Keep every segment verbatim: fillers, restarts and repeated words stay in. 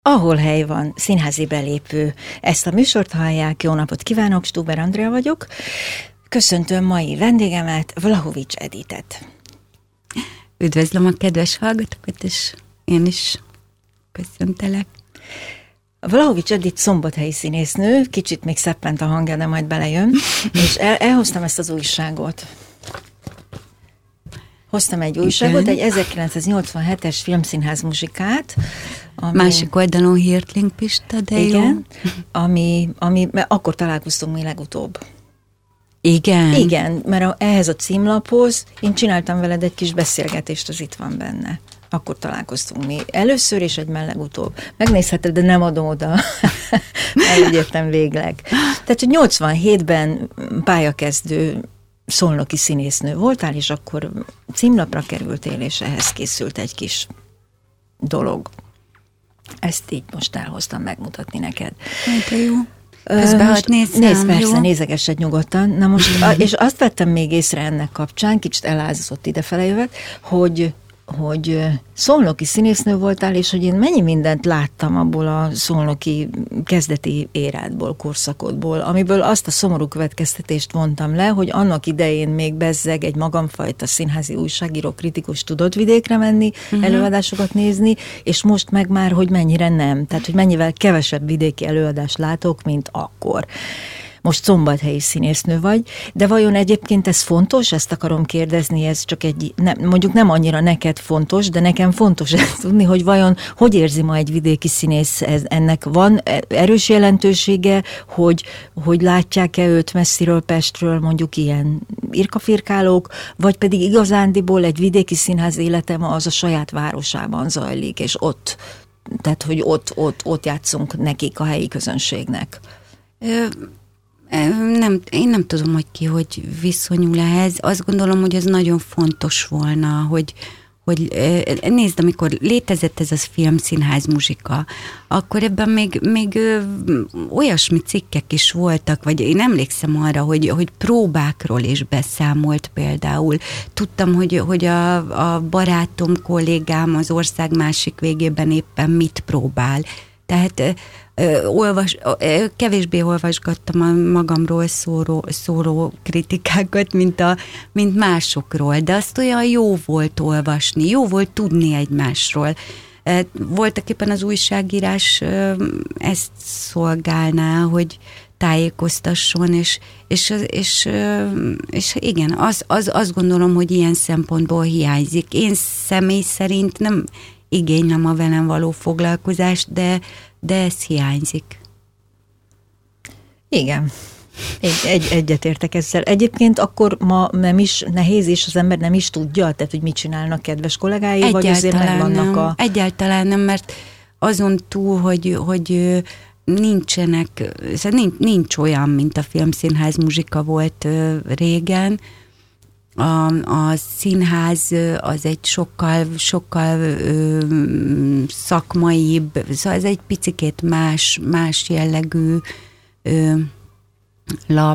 Ahol hely van, színházi belépő. Ezt a műsort hallják, jó napot kívánok, Stuber Andrea vagyok. Köszöntöm mai vendégemet, Vlahovics Editet. Üdvözlöm a kedves hallgatókat, és én is köszöntelek. Vlahovics Edit szombathelyi színésznő, kicsit még szeppent a hangja, de majd belejön, és el, elhoztam ezt az újságot. Hoztam egy újságot, egy ezerkilencszáznyolcvanhetes filmszínház muzsikát. Ami, másik oldalon Hirtling Pista, de igen, jó. Ami, ami, mert akkor találkoztunk mi legutóbb. Igen? Igen, mert a, ehhez a címlaphoz én csináltam veled egy kis beszélgetést, az itt van benne. Akkor találkoztunk mi először, és egy legutóbb. Megnézheted, de nem adom oda. Elügyértem végleg. Tehát, hogy nyolcvanhétben pályakezdő szolnoki színésznő voltál, és akkor címlapra kerültél, és ehhez készült egy kis dolog. Ezt így most elhoztam megmutatni neked. De jó. Közben uh, nézzem, nézd, persze, jó? Nézegesed nyugodtan. Na most, a, és azt vettem még észre ennek kapcsán, kicsit elázazott idefele jövet, hogy hogy szolnoki színésznő voltál, és hogy én mennyi mindent láttam abból a szolnoki kezdeti érádból, korszakodból, amiből azt a szomorú következtetést vontam le, hogy annak idején még bezzeg egy magamfajta színházi újságíró, kritikus tudott vidékre menni, uh-huh. előadásokat nézni, és most meg már, hogy mennyire nem. Tehát, hogy mennyivel kevesebb vidéki előadást látok, mint akkor. Most szombathelyi színésznő vagy, de vajon egyébként ez fontos? Ezt akarom kérdezni, ez csak egy, nem, mondjuk nem annyira neked fontos, de nekem fontos ezt tudni, hogy vajon hogy érzi ma egy vidéki színész, ez, ennek van erős jelentősége, hogy, hogy látják-e őt messziről, Pestről, mondjuk ilyen irkafirkálók, vagy pedig igazándiból egy vidéki színház élete ma az a saját városában zajlik, és ott, tehát hogy ott, ott, ott játszunk nekik, a helyi közönségnek. Ö- Nem, én nem tudom, hogy ki hogy viszonyul ehhez. Azt gondolom, hogy ez nagyon fontos volna, hogy, hogy nézd, amikor létezett ez az filmszínház muzsika, akkor ebben még, még olyasmi cikkek is voltak, vagy én emlékszem arra, hogy, hogy próbákról is beszámolt például. Tudtam, hogy, hogy a, a barátom, kollégám az ország másik végében éppen mit próbál. Tehát olvas, kevésbé olvasgattam a magamról szóló, szóló kritikákat, mint, a, mint másokról, de azt olyan jó volt olvasni, jó volt tudni egymásról. Voltak éppen az újságírás ezt szolgálná, hogy tájékoztasson, és, és, és, és igen, az, az, azt gondolom, hogy ilyen szempontból hiányzik. Én személy szerint nem igénylem a velem való foglalkozást, de, de ez hiányzik. Igen. Egy, egy, egyetértek ezzel. Egyébként akkor ma nem is nehéz, és az ember nem is tudja, tehát hogy mit csinálnak kedves kollégái, egyáltalán vagy azért megvannak a... Egyáltalán nem, mert azon túl, hogy, hogy nincsenek, nincs, nincs olyan, mint a filmszínház muzsika volt régen. A, a színház az egy sokkal, sokkal ö, szakmaibb, szóval ez egy picikét más, más jellegű ö, lap.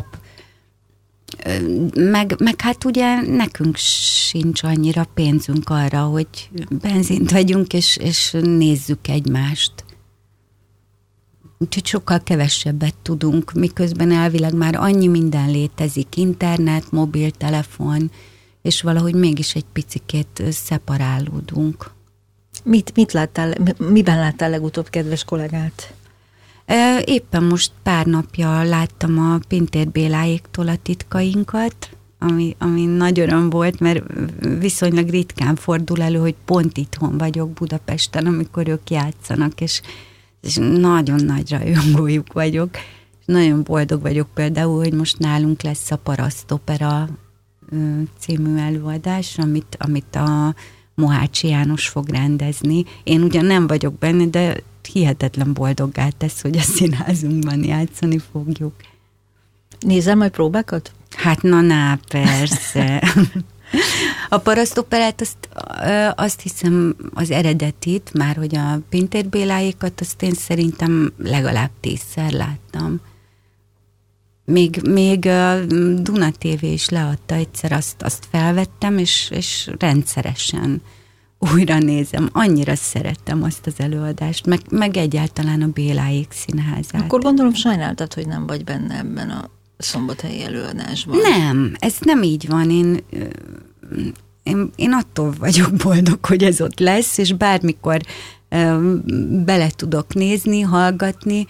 Meg, meg hát ugye nekünk sincs annyira pénzünk arra, hogy benzint vegyünk, és, és nézzük egymást. Úgyhogy sokkal kevesebbet tudunk, miközben elvileg már annyi minden létezik, internet, mobiltelefon, és valahogy mégis egy picikét szeparálódunk. Mit, mit láttál, miben láttál legutóbb kedves kollégát? Éppen most pár napja láttam a Pintér Béláéktól a Titkainkat, ami, ami nagy öröm volt, mert viszonylag ritkán fordul elő, hogy pont itthon vagyok Budapesten, amikor ők játszanak, és és nagyon nagy rajongójuk vagyok, és nagyon boldog vagyok például, hogy most nálunk lesz a Parasztopera című előadás, amit, amit a Mohácsi János fog rendezni. Én ugyan nem vagyok benne, de hihetetlen boldoggá tesz, hogy a színházunkban játszani fogjuk. Nézel majd próbákat? Hát na, na, persze. A Parasztoperát azt, azt hiszem az eredetit, már hogy a Pintér Béláékat, azt én szerintem legalább tízszer láttam. Még, még a Duna té vé is leadta egyszer, azt, azt felvettem, és, és rendszeresen újra nézem. Annyira szerettem azt az előadást, meg, meg egyáltalán a Béláék színházát. Akkor gondolom sajnáltad, hogy nem vagy benne ebben a szombathelyi előadásban. Nem, ez nem így van. Én, én, én attól vagyok boldog, hogy ez ott lesz, és bármikor bele tudok nézni, hallgatni.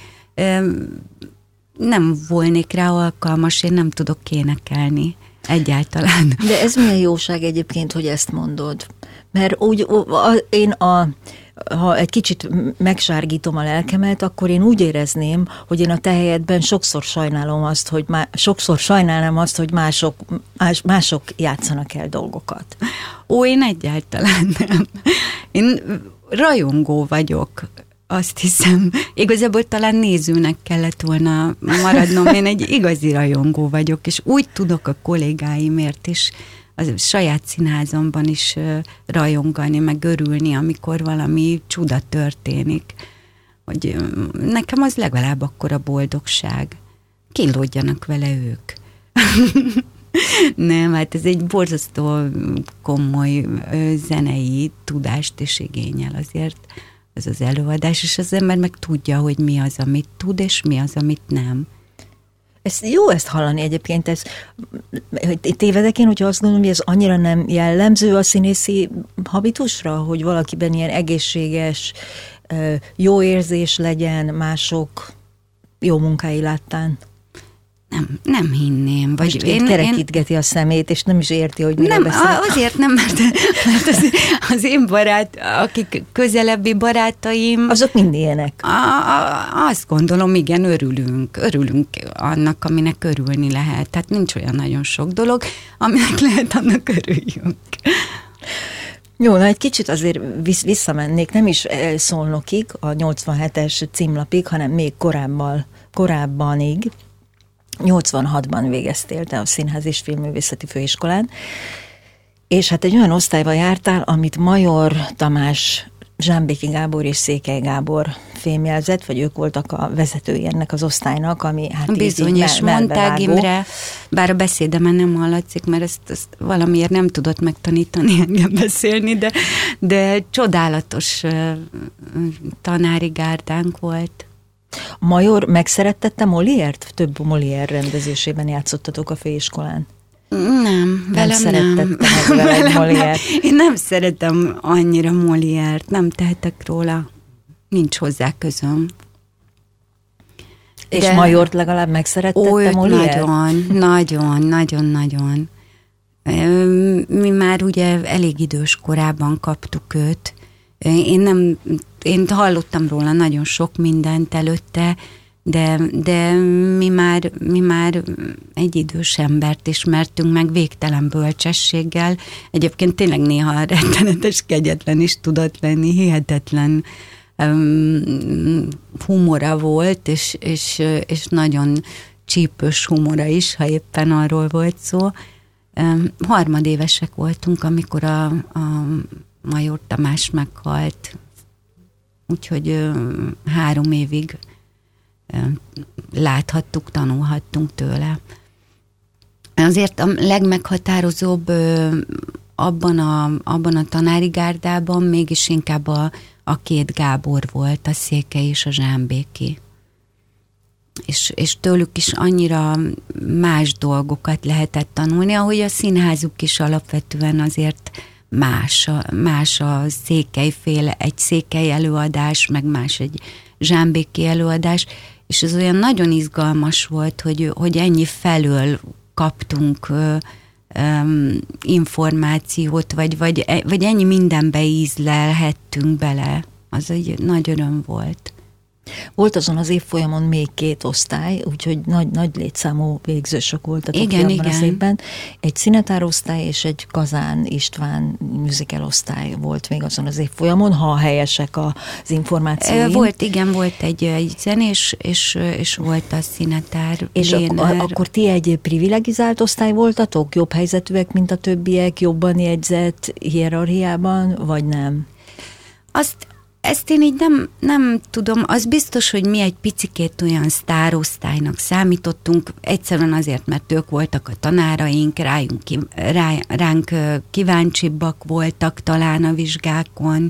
Nem volnék rá alkalmas, én nem tudok énekelni egyáltalán. De ez milyen jóság egyébként, hogy ezt mondod? Mert úgy, a, én a, ha egy kicsit megsárgítom a lelkemet, akkor én úgy érezném, hogy én a te helyedben sokszor sajnálom azt, hogy má, sokszor sajnálom azt, hogy mások, más, mások játszanak el dolgokat. Ó, én egyáltalán nem. Én rajongó vagyok, azt hiszem. Igazából talán nézőnek kellett volna maradnom. Én egy igazi rajongó vagyok, és úgy tudok a kollégáimért is, a saját színházamban is rajongani, meg örülni, amikor valami csuda történik. Hogy nekem az legalább akkora boldogság. Kínlódjanak vele ők. Nem, hát ez egy borzasztó komoly zenei tudást is igényel azért ez az előadás, és az ember meg tudja, hogy mi az, amit tud, és mi az, amit nem. Ez jó ezt hallani egyébként, ez, hogy tévedek én, hogyha azt gondolom, hogy ez annyira nem jellemző a színészi habitusra, hogy valakiben ilyen egészséges, jó érzés legyen mások jó munkái láttán. Nem, nem hinném. Vagy én, kerekítgeti én... a szemét, és nem is érti, hogy miről nem, beszél. Azért nem, mert, mert az, az én barát, akik közelebbi barátaim... Azok mind ilyenek. A, a, azt gondolom, igen, örülünk. Örülünk annak, aminek örülni lehet. Tehát nincs olyan nagyon sok dolog, aminek lehet, annak örüljünk. Jó, na egy kicsit azért visszamennék, nem is Szolnokig, a nyolcvanhetes címlapig, hanem még korábban, korábbanig. nyolcvanhatban végeztél te a Színház és Filmművészeti Főiskolán, és hát egy olyan osztályba jártál, amit Major Tamás, Zsámbéki Gábor és Székely Gábor fémjelzett, vagy ők voltak a vezetői ennek az osztálynak, ami hát bizony, így, így és mondták Imre, bár a beszédemen nem hallatszik, mert ezt, ezt valamiért nem tudott megtanítani engem beszélni, de, de csodálatos tanári gárdánk volt. Major megszerettette Moliért? Több Molière rendezésében játszottatok a főiskolán? Nem, velem nem. Nem meg Molière. Én nem szeretem annyira Molière-t, nem tehetek róla, nincs hozzá közöm. És de... Majort legalább megszerettette Molière? Nagyon, nagyon, nagyon, nagyon. Mi már ugye elég idős korában kaptuk őt. Én nem, én hallottam róla nagyon sok mindent előtte, de, de mi, már, mi már egy idős embert ismertünk meg végtelen bölcsességgel. Egyébként tényleg néha rettenetes, kegyetlen is tudott lenni, hihetetlen um, humora volt, és, és, és nagyon csípős humora is, ha éppen arról volt szó. Um, harmadévesek voltunk, amikor a, a Major Tamás meghalt, úgyhogy ö, három évig ö, láthattuk, tanulhattunk tőle. Azért a legmeghatározóbb ö, abban, a, abban a tanári gárdában mégis inkább a, a két Gábor volt, a Székely és a Zsámbéki. És, és tőlük is annyira más dolgokat lehetett tanulni, ahogy a színházuk is alapvetően azért más a, más a Székelyféle, egy Székely előadás, meg más egy Zsámbéki előadás, és ez olyan nagyon izgalmas volt, hogy, hogy ennyi felől kaptunk um, információt, vagy, vagy, vagy ennyi mindenbe ízlelhettünk bele. Az egy nagy öröm volt. Volt azon az évfolyamon még két osztály, úgyhogy nagy, nagy létszámú végzősök voltatok igen, abban igen. az évben. Egy színetárosztály és egy Kazán István musical osztály volt még azon az évfolyamon, ha helyesek az információim. Volt, igen, volt egy, egy zenés, és, és volt a színetár. És ak- akkor ti egy privilegizált osztály voltatok? Jobb helyzetűek, mint a többiek, jobban jegyzett hierarchiában, vagy nem? Azt ezt én így nem, nem tudom, az biztos, hogy mi egy picikét olyan sztárosztálynak számítottunk, egyszerűen azért, mert ők voltak a tanáraink, rájunk, rá, ránk kíváncsibbak voltak talán a vizsgákon.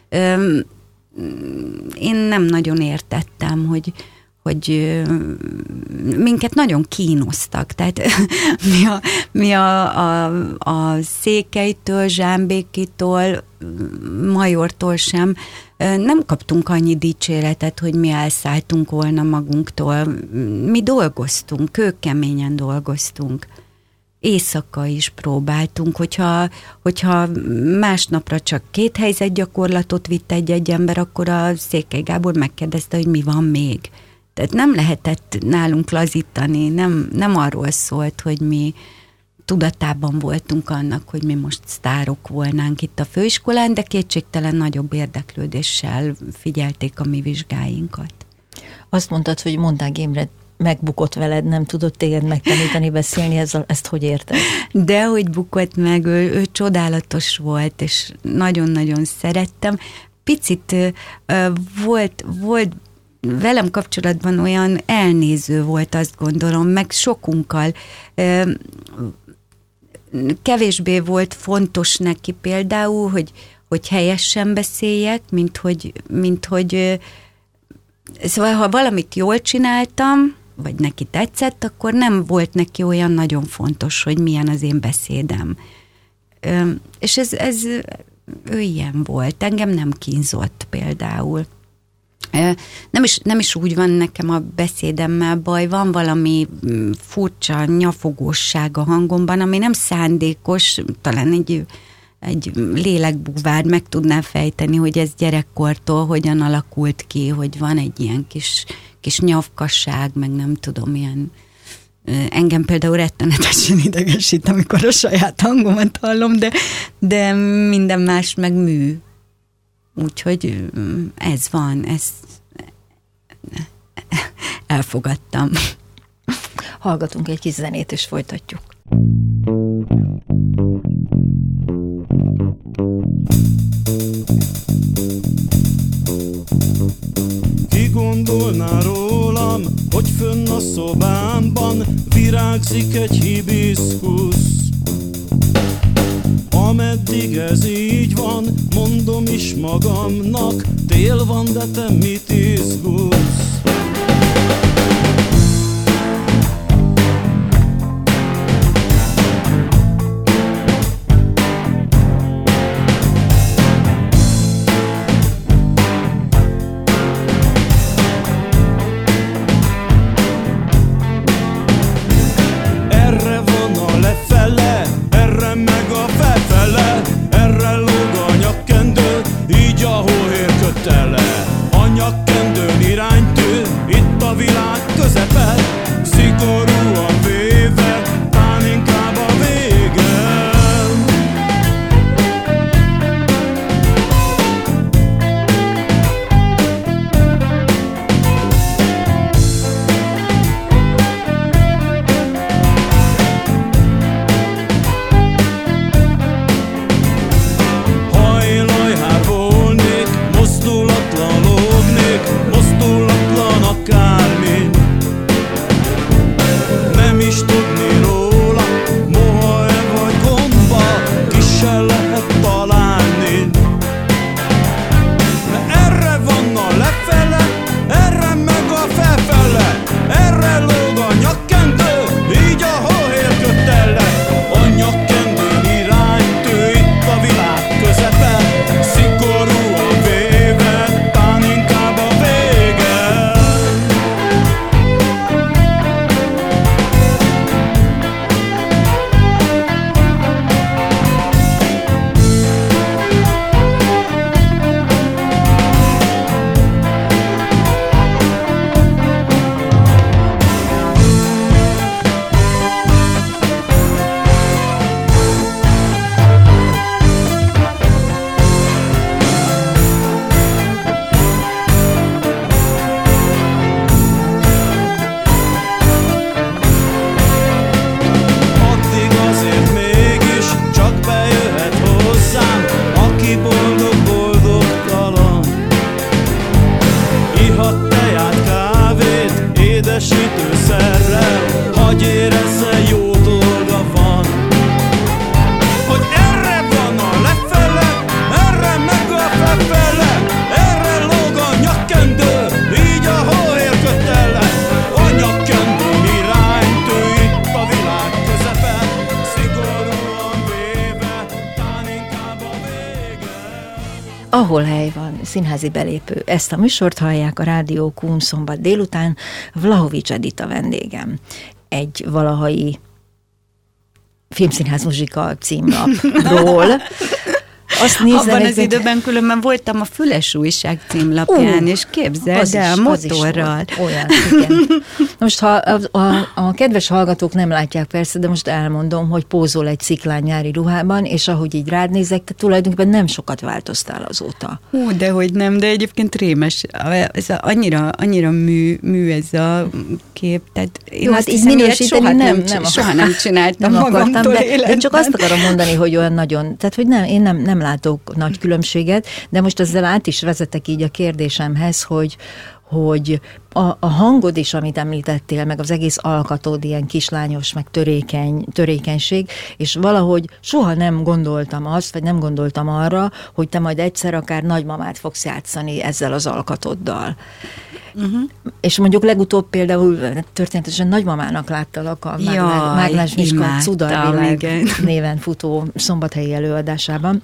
Én nem nagyon értettem, hogy hogy minket nagyon kínoztak. Tehát mi a, mi a, a, a Székelytől, Zsámbékitól, Majortól sem nem kaptunk annyi dicséretet, hogy mi elszálltunk volna magunktól. Mi dolgoztunk, kőkeményen dolgoztunk. Éjszaka is próbáltunk, hogyha, hogyha másnapra csak két helyzetgyakorlatot vitt egy-egy ember, akkor a Székely Gábor megkérdezte, hogy mi van még. Tehát nem lehetett nálunk lazítani, nem, nem arról szólt, hogy mi tudatában voltunk annak, hogy mi most sztárok volnánk itt a főiskolán, de kétségtelen nagyobb érdeklődéssel figyelték a mi vizsgáinkat. Azt mondtad, hogy Mondág Imre megbukott veled, nem tudott téged megtanítani beszélni, ezzel, ezt hogy érted? De hogy bukott meg, ő, ő csodálatos volt, és nagyon-nagyon szerettem. Picit uh, volt, volt velem kapcsolatban olyan elnéző volt, azt gondolom, meg sokunkkal. Kevésbé volt fontos neki például, hogy, hogy helyesen beszéljek, mint hogy, mint hogy szóval, ha valamit jól csináltam, vagy neki tetszett, akkor nem volt neki olyan nagyon fontos, hogy milyen az én beszédem. És ez, ez ő ilyen volt, engem nem kínzott például. Nem is, nem is úgy van nekem a beszédemmel baj, van valami furcsa nyafogósság a hangomban, ami nem szándékos, talán egy, egy lélekbúvár meg tudná fejteni, hogy ez gyerekkortól hogyan alakult ki, hogy van egy ilyen kis, kis nyafkasság, meg nem tudom, ilyen engem például rettenetesen idegesít, amikor a saját hangomat hallom, de, de minden más meg mű. Úgyhogy ez van, ezt elfogadtam. Hallgatunk egy kis zenét, és folytatjuk. Ki gondolná rólam, hogy fönn a szobámban virágzik egy hibiszkusz? Ameddig ez így van, mondom is magamnak, tél van, de te mit izgulsz? Erre lóg a nyakkendő, így a hóhér kötele. A nyakkendő édesítőszerrel, hagy érezze, jó dolga van. Hogy erre van a lefele, erre meg a fefele, erre lóg a nyakkendő, így a hóérkötele. A nyakkendő iránytű itt a világ közepe, szigorúan véve, tán inkább a vége. Ahol hely van, színházi belépő. Ezt a műsort hallják a Rádió Kun szombat délután. Vlahovics Edita vendégem. Egy valahai filmszínház muzsika címlapról. Azt nézem, abban az egy... időben különben voltam a Füles újság címlapján, uh, és képzeld el, motorral. Olyan, igen. Most, ha a, a, a kedves hallgatók nem látják persze, de most elmondom, hogy pózol egy sziklán nyári ruhában, és ahogy így rád nézek, te tulajdonképpen nem sokat változtál azóta. Hú, de hogy nem, de egyébként rémes. Ez a, annyira, annyira mű, mű ez a kép. Tehát én jó, azt hát hiszem, így minősíteni soha nem, nem, nem, soha nem csináltam nem magamtól akartam, de életben. én csak azt akarom mondani, hogy olyan nagyon, tehát hogy nem, én nem, nem látok nagy különbséget, de most ezzel át is vezetek így a kérdésemhez, hogy, hogy a, a hangod is, amit említettél, meg az egész alkatod ilyen kislányos, meg törékeny, törékenység, és valahogy soha nem gondoltam azt, vagy nem gondoltam arra, hogy te majd egyszer akár nagymamát fogsz játszani ezzel az alkatoddal. Uh-huh. És mondjuk legutóbb például történetesen nagymamának láttalak a Máglás Miska Cudarvilág néven futó szombathelyi előadásában.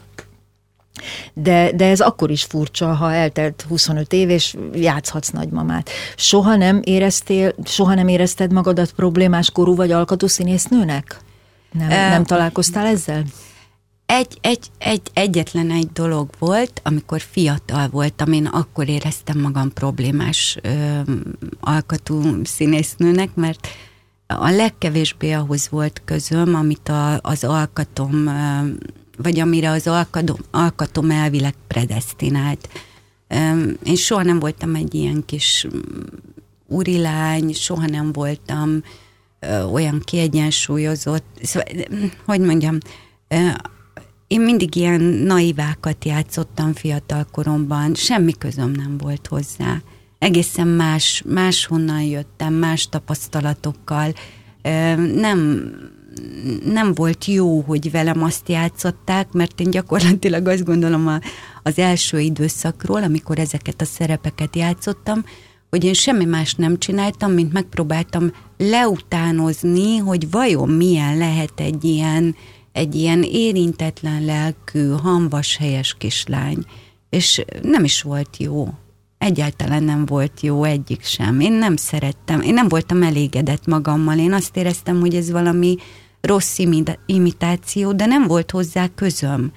De, de ez akkor is furcsa, ha eltelt huszonöt év, és játszhatsz nagymamát. Soha nem éreztél, soha nem érezted magadat problémás korú vagy alkatú színésznőnek? Nem, uh, nem találkoztál ezzel? Egy, egy, egy, egyetlen egy dolog volt, amikor fiatal voltam, én akkor éreztem magam problémás ö, alkatú színésznőnek, mert a legkevésbé ahhoz volt közöm, amit a, az alkatom, ö, vagy amire az alkatom, alkatom elvileg predesztinált. Ö, én soha nem voltam egy ilyen kis úrilány, soha nem voltam ö, olyan kiegyensúlyozott, szóval, hogy mondjam, ö, én mindig ilyen naivákat játszottam fiatal koromban, semmi közöm nem volt hozzá. Egészen más, máshonnan jöttem, más tapasztalatokkal. Nem, nem volt jó, hogy velem azt játszották, mert én gyakorlatilag azt gondolom az első időszakról, amikor ezeket a szerepeket játszottam, hogy én semmi más nem csináltam, mint megpróbáltam leutánozni, hogy vajon milyen lehet egy ilyen egy ilyen érintetlen lelkű, hamvas, helyes kislány. És nem is volt jó. Egyáltalán nem volt jó egyik sem. Én nem szerettem, én nem voltam elégedett magammal. Én azt éreztem, hogy ez valami rossz imitáció, de nem volt hozzá közöm.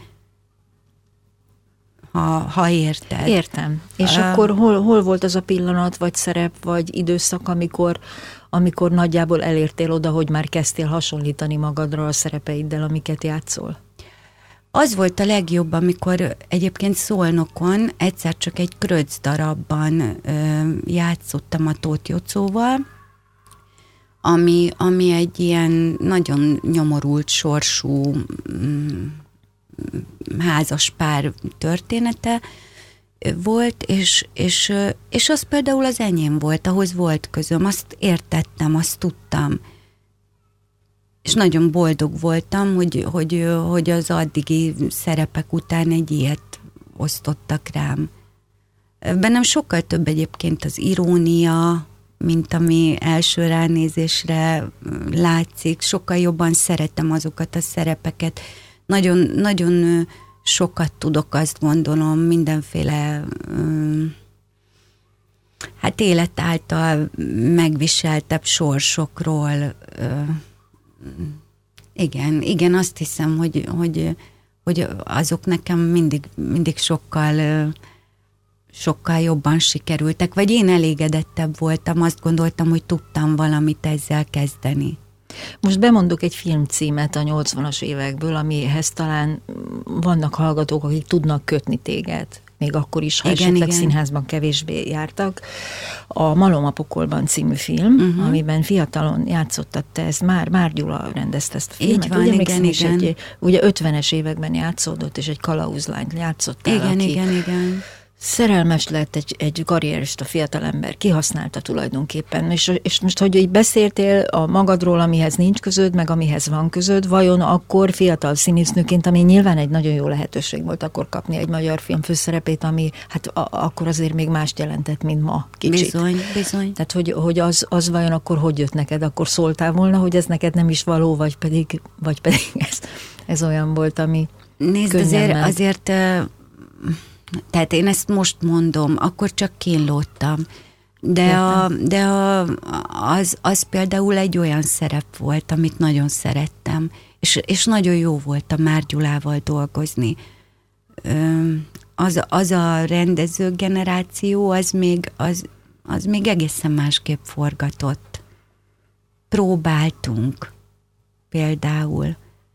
Ha, ha érted. Értem. És uh, akkor hol, hol volt az a pillanat, vagy szerep, vagy időszak, amikor amikor nagyjából elértél oda, hogy már kezdtél hasonlítani magadra a szerepeiddel, amiket játszol? Az volt a legjobb, amikor egyébként Szolnokon egyszer csak egy Kröcz darabban ö, játszottam a Tóth Jocóval, ami, ami egy ilyen nagyon nyomorult sorsú mm, házas pár története volt, és, és, és az például az enyém volt, ahhoz volt közöm, azt értettem, azt tudtam. És nagyon boldog voltam, hogy, hogy, hogy az addigi szerepek után egy ilyet osztottak rám. Bennem sokkal több egyébként az irónia, mint ami első ránézésre látszik. Sokkal jobban szeretem azokat a szerepeket. Nagyon, nagyon sokat tudok, azt gondolom, mindenféle hát élet által megviseltebb sorsokról. Igen, igen, azt hiszem, hogy, hogy, hogy azok nekem mindig, mindig sokkal, sokkal jobban sikerültek, vagy én elégedettebb voltam, azt gondoltam, hogy tudtam valamit ezzel kezdeni. Most bemondok egy filmcímet a nyolcvanas évekből, amihez talán vannak hallgatók, akik tudnak kötni téged, még akkor is, ha igen, esetleg igen. színházban kevésbé jártak. A Malom a pokolban című film, uh-huh. amiben fiatalon játszottad te, ezt már, már Gyula rendezte ezt a filmet. Így van, ugye, igen, igen. Egy, ugye ötvenes években játszódott, és egy kalauzlányt játszottál, igen, aki igen, igen. szerelmes lett egy, egy karrierista fiatalember, kihasználta tulajdonképpen, és, és most, hogy így beszéltél a magadról, amihez nincs közöd, meg amihez van közöd, vajon akkor fiatal színésznőként, ami nyilván egy nagyon jó lehetőség volt akkor kapni egy magyar film főszerepét, ami hát a, akkor azért még mást jelentett, mint ma kicsit. Bizony, bizony. Tehát, hogy, hogy az, az vajon akkor hogy jött neked? Akkor szóltál volna, hogy ez neked nem is való, vagy pedig, vagy pedig ez, ez olyan volt, ami Nézd, azért, azért tehát én ezt most mondom, akkor csak kínlódtam. De, a, de a, az, az például egy olyan szerep volt, amit nagyon szerettem, és, és nagyon jó volt a Már Gyulával dolgozni. Az, az a rendező generáció, az még, az, az még egészen másképp forgatott. Próbáltunk például.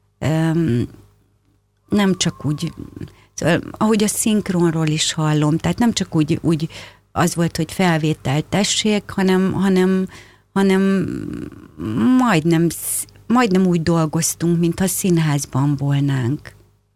Nem csak úgy... Szóval, ahogy a szinkronról is hallom, tehát nem csak úgy, úgy az volt, hogy felvétel tessék, hanem, hanem, hanem majdnem, majdnem úgy dolgoztunk, mintha színházban volnánk.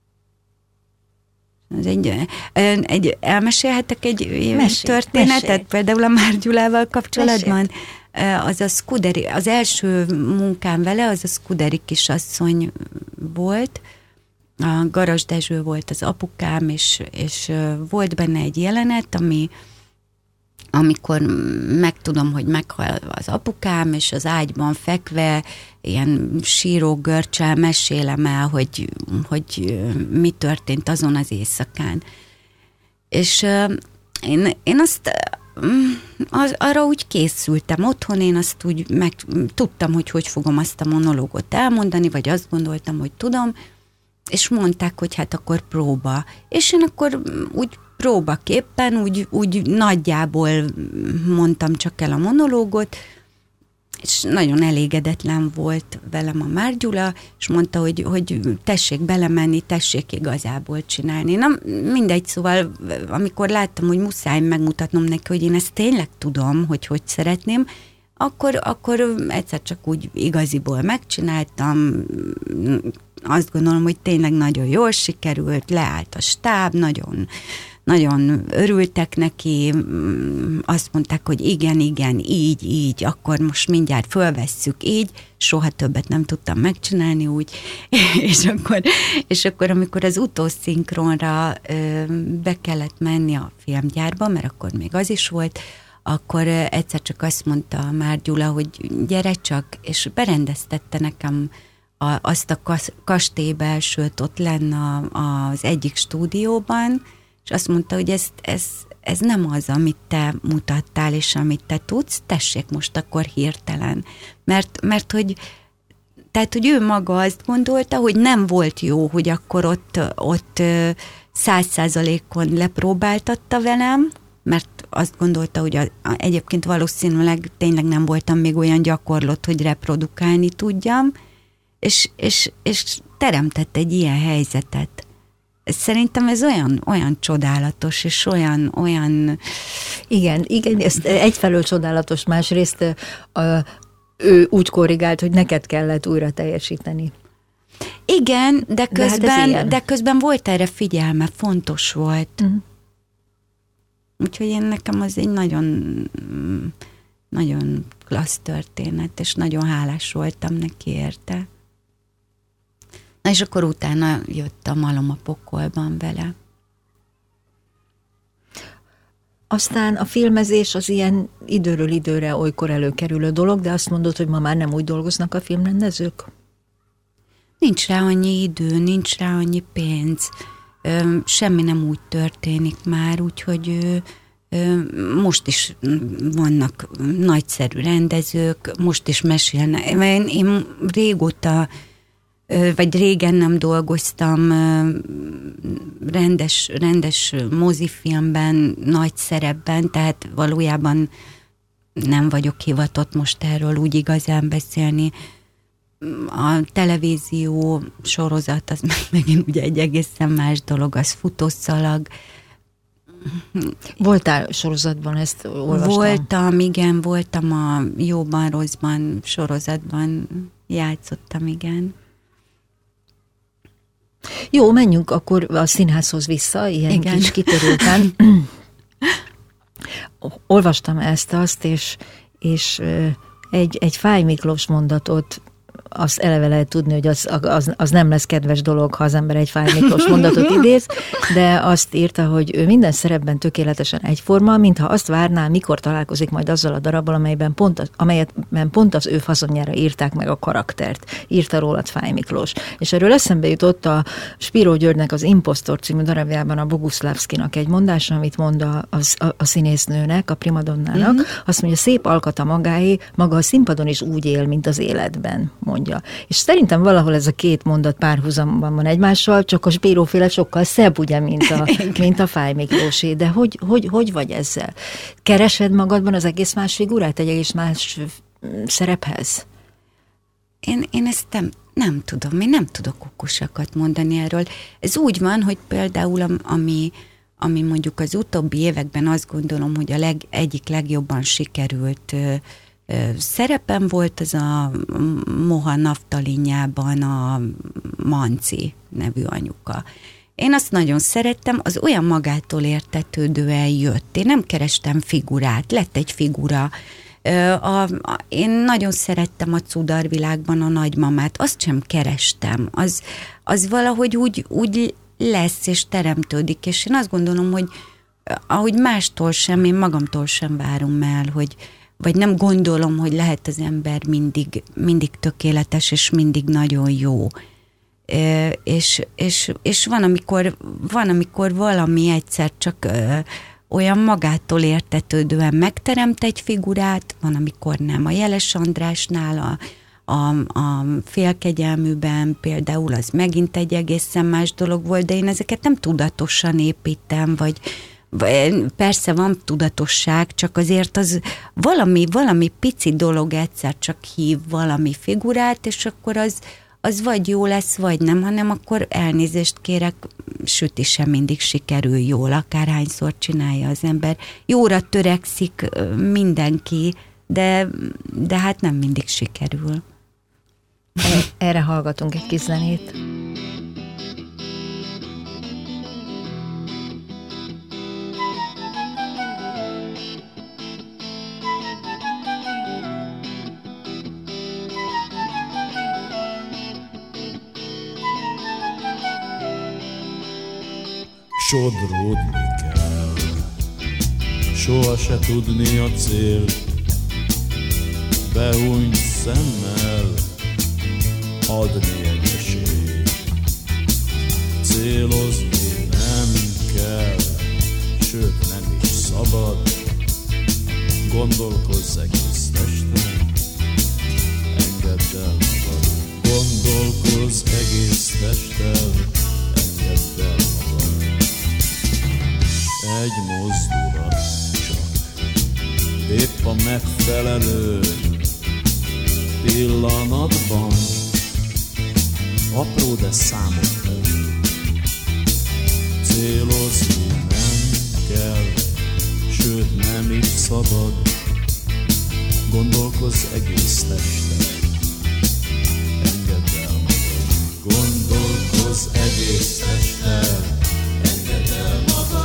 Ez egy, egy, elmesélhetek egy mesélj, történetet, mesélj. Például a Már Gyulával kapcsolatban? Az a Skuderi, az első munkám vele, az a Skuderi kisasszony volt. A Garas Dezső volt az apukám, és, és volt benne egy jelenet, ami, amikor megtudom, hogy meghal az apukám, és az ágyban fekve, ilyen síró görcsel mesélem el, hogy, hogy mi történt azon az éjszakán. És én, én azt az, arra úgy készültem otthon, én azt úgy meg, tudtam, hogy hogy fogom azt a monológot elmondani, vagy azt gondoltam, hogy tudom, és mondták, hogy hát akkor próba. És én akkor úgy próbaképpen, úgy, úgy nagyjából mondtam csak el a monológot, és nagyon elégedetlen volt velem a Már Gyula, és mondta, hogy, hogy tessék belemenni, tessék igazából csinálni. Na, mindegy, szóval amikor láttam, hogy muszáj megmutatnom neki, hogy én ezt tényleg tudom, hogy hogy szeretném, akkor, akkor egyszer csak úgy igaziból megcsináltam. Azt gondolom, hogy tényleg nagyon jól sikerült, leállt a stáb, nagyon, nagyon örültek neki, azt mondták, hogy igen, igen, így, így, akkor most mindjárt fölvesszük így, soha többet nem tudtam megcsinálni úgy, és akkor, és akkor amikor az utószinkronra be kellett menni a filmgyárba, mert akkor még az is volt, akkor egyszer csak azt mondta Már Gyula, hogy gyere csak, és berendeztette nekem a, azt a kas, kastélybelsőt ott lenne az egyik stúdióban, és azt mondta, hogy ez, ez, ez nem az, amit te mutattál, és amit te tudsz, tessék most akkor hirtelen. Mert, mert hogy, tehát, hogy ő maga azt gondolta, hogy nem volt jó, hogy akkor ott, ott száz százalékon lepróbáltatta velem, mert azt gondolta, hogy a, a, egyébként valószínűleg tényleg nem voltam még olyan gyakorlott, hogy reprodukálni tudjam, és, és, és teremtett egy ilyen helyzetet. Szerintem ez olyan, olyan csodálatos, és olyan, olyan... Igen, igen, ez egyfelől csodálatos, másrészt a, ő úgy korrigált, hogy neked kellett újra teljesíteni. Igen, de közben, de, hát de közben volt erre figyelme, fontos volt. Uh-huh. Úgyhogy én nekem az egy nagyon, nagyon klassz történet, és nagyon hálás voltam neki érte. Na és akkor utána jött a Malom a pokolban vele. Aztán a filmezés az ilyen időről időre olykor előkerülő dolog, de azt mondod, hogy ma már nem úgy dolgoznak a filmrendezők? Nincs rá annyi idő, nincs rá annyi pénz, semmi nem úgy történik már, úgyhogy most is vannak nagyszerű rendezők, most is mesélnek. Én, én régóta, vagy régen nem dolgoztam rendes, rendes mozifilmben, nagy szerepben, tehát valójában nem vagyok hivatott most erről úgy igazán beszélni. A televízió sorozat, az megint ugye egy egészen más dolog, az futószalag. Voltál sorozatban, ezt olvastam? Voltam, igen, voltam a Jóban, Rosszban sorozatban, játszottam, igen. Jó, menjünk akkor a színházhoz vissza, ilyen igen. Kis kitörő után. Olvastam ezt-azt, és, és egy, egy Fáy Miklós mondatot, azt eleve lehet tudni, hogy az, az, az nem lesz kedves dolog, ha az ember egy Fáy Miklós mondatot idéz, de azt írta, hogy ő minden szerepben tökéletesen egyforma, mintha azt várná, mikor találkozik majd azzal a darabbal, amelyben pont az, amelyetben pont az ő fazonjára írták meg a karaktert. Írta rólad Fáy Miklós. És erről eszembe jutott a Spiró Györgynek az Impostor című darabjában a Boguszlávszkinak egy mondása, amit mond a, a, a színésznőnek, a primadonnának. Mm-hmm. Azt mondja, szép alkata magáé, maga a színpadon is úgy él, mint az életben, mondja. És szerintem valahol ez a két mondat párhuzamban van egymással, csak a Spíróféle sokkal szebb, ugye, mint a, mint a Fáy Miklósé. De hogy, hogy, hogy vagy ezzel? Keresed magadban az egész más figurát, egy egész más szerephez? Én, én ezt nem, nem tudom, én nem tudok okosakat mondani erről. Ez úgy van, hogy például ami, ami mondjuk az utóbbi években azt gondolom, hogy a leg, egyik legjobban sikerült szerepem volt, az a Moha Naftalinjában a Manci nevű anyuka. Én azt nagyon szerettem, az olyan magától értetődően jött. Én nem kerestem figurát, lett egy figura. A, a, én nagyon szerettem a Cudarvilágban a nagymamát, azt sem kerestem. Az, az valahogy úgy, úgy lesz és teremtődik, és én azt gondolom, hogy ahogy mástól sem, én magamtól sem várom el, hogy vagy nem gondolom, hogy lehet az ember mindig, mindig tökéletes, és mindig nagyon jó. E, és, és, és van, amikor, van, amikor valami egyszer csak ö, olyan magától értetődően megteremt egy figurát, van, amikor nem. A Jeles Andrásnál, a, a, a Félkegyelműben például az megint egy egészen más dolog volt, de én ezeket nem tudatosan építem, vagy persze van tudatosság, csak azért az valami, valami pici dolog egyszer csak hív valami figurát, és akkor az, az vagy jó lesz, vagy nem, hanem akkor elnézést kérek, süti sem mindig sikerül jól, akárhányszor csinálja az ember. Jóra törekszik mindenki, de, de hát nem mindig sikerül. Erre hallgatunk egy kis zenét. Sodródni kell, soha se tudni a cél, behúny szemmel, adni egy esélyt. Célozni nem kell, sőt nem is szabad, gondolkozz egész testen, engedd el magad. Gondolkozz egész testen, engedd el magad. Egy mozdulat csak, épp a megfelelő pillanatban, apró, de számot belül. Célozni nem kell, sőt nem is szabad, gondolkozz egész tested, engedd el magad. Gondolkozz egész tested, engedd el magad.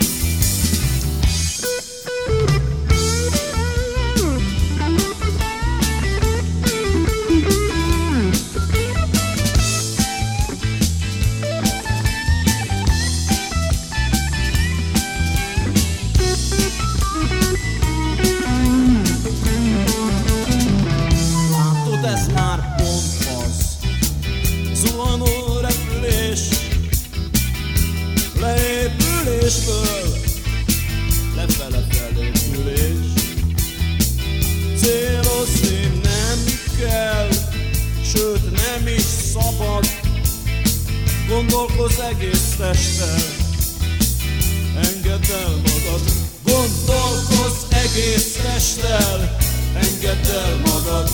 Lefele felépülés, célozni nem kell, sőt nem is szabad, gondolkozz egész tested, engedd el magad. Gondolkozz egész tested, engedd el magad.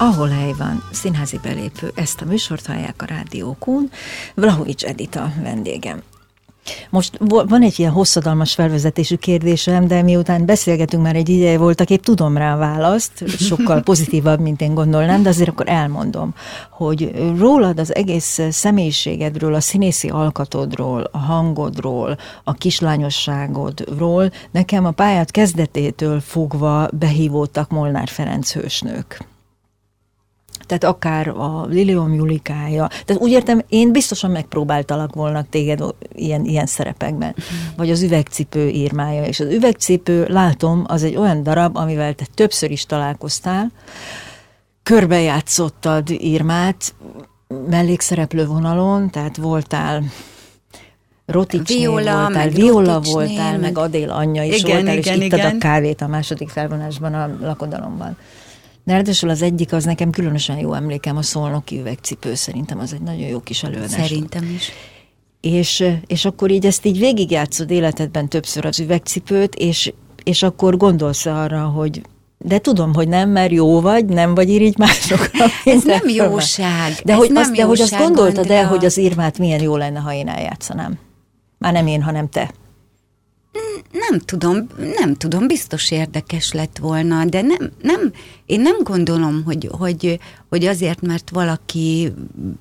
Ahol hely van, színházi belépő, ezt a műsort hallják a Rádió Kún. Vlahovics Edita vendégem. Most van egy ilyen hosszadalmas felvezetésű kérdésem, de miután beszélgetünk már egy ideje voltak, épp tudom rá a választ, sokkal pozitívabb, mint én gondolnám, de azért akkor elmondom, hogy rólad, az egész személyiségedről, a színészi alkatodról, a hangodról, a kislányosságodról, nekem a pályát kezdetétől fogva behívódtak Molnár Ferenc hősnők. Tehát akár a Liliom Julikája. Tehát úgy értem, én biztosan megpróbáltalak volna téged ilyen, ilyen szerepekben. Vagy az Üvegcipő Irmája. És az Üvegcipő, látom, az egy olyan darab, amivel te többször is találkoztál. Körbejátszottad Irmát mellékszereplő vonalon, tehát voltál Roticsnél Viola, voltál, meg Viola Roticsnél, voltál, meg, meg Adél anyja is igen, voltál, igen, és ittad igen. a kávét a második felvonásban a lakodalomban. De ráadásul az egyik, az nekem különösen jó emlékem, a Szolnoki Üvegcipő, szerintem az egy nagyon jó kis előadás. Szerintem is. És, és akkor így ezt így végigjátszod életedben többször az Üvegcipőt, és, és akkor gondolsz arra, hogy de tudom, hogy nem, mert jó vagy, nem vagy irigy másokra. Ez nem jóság. De, ez hogy, nem azt, de hogy azt gondoltad Andrea. el, hogy az Irmát milyen jó lenne, ha én eljátszanám? Már nem én, hanem te. Nem tudom, nem tudom, biztos érdekes lett volna, de nem, nem én nem gondolom, hogy, hogy, hogy azért, mert valaki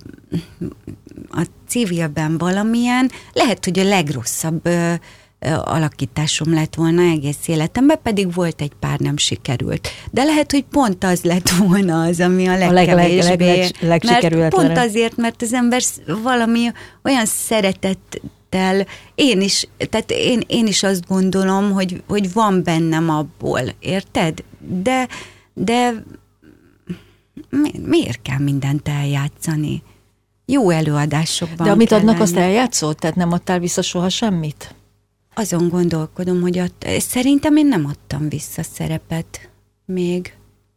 a civilben valamilyen, lehet, hogy a legrosszabb ö, ö, alakításom lett volna egész életemben, pedig volt egy pár, nem sikerült. De lehet, hogy pont az lett volna az, ami a legkevésbé. A leg, leg, leg, leg, mert pont azért, mert az ember valami olyan szeretett tel. Én is, tehát én, én is azt gondolom, hogy, hogy van bennem abból, érted? De, de mi, miért kell mindent eljátszani? Jó előadásokban. De amit adnak, lenni. azt eljátszol? Tehát nem adtál vissza soha semmit? Azon gondolkodom, hogy ad, szerintem én nem adtam vissza szerepet még.